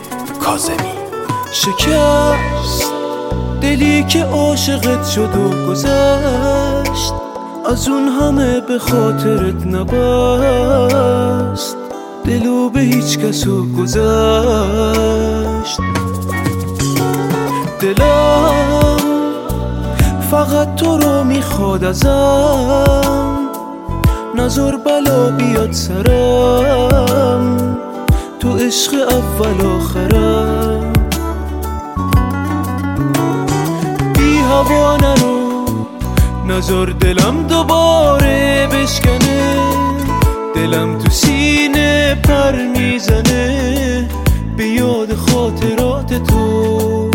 کاظمی. شکست دلی که عاشقت شد و گذشت، از اون همه به خاطرت نبست، دلو به هیچ کسو گذشت. دلم فقط تو رو میخواد ازم، نذار بلا بیاد سرم، تو عشق اول آخرم. بی هوا نرو، نذار دلم دوباره بشکنه، دلم تو سینه پر میزنه به یاد خاطرات تو.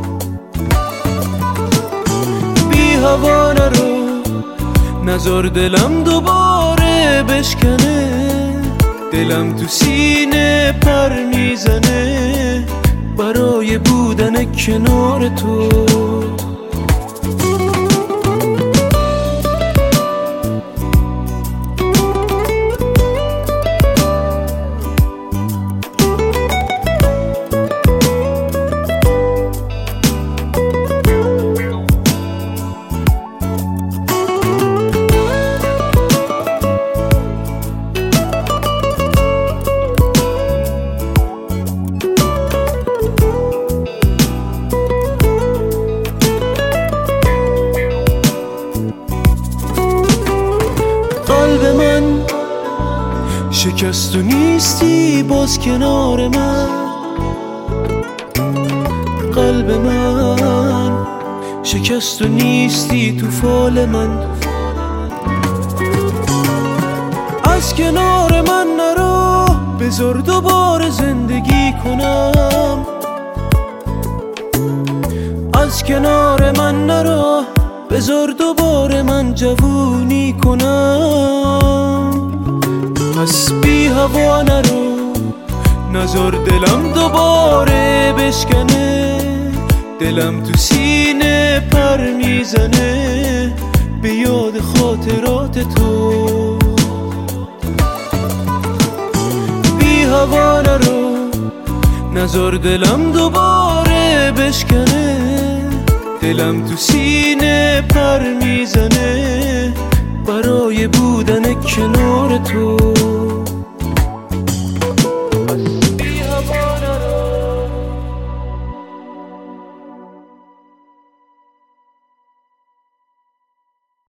بی هوا نرو، نذار دلم دوباره بشکنه، دلم تو سینه پر میزنه برای بودن کنار تو. قلب من شکست و نیستی باز کنار من، قلب من شکست و نیستی تو فال من. از کنار من نرو، بذار دوباره زندگی کنم. از کنار من نرو، بذار دوباره من جوونی کنم. پس بی هوا نرو، نذار دلم دوباره بشکنه، دلم تو سینه پر میزنه به یاد خاطرات تو. بی هوا نرو، نذار دلم دوباره بشکنه، دلم تو سینه پر میزنه برای بودن کنار تو.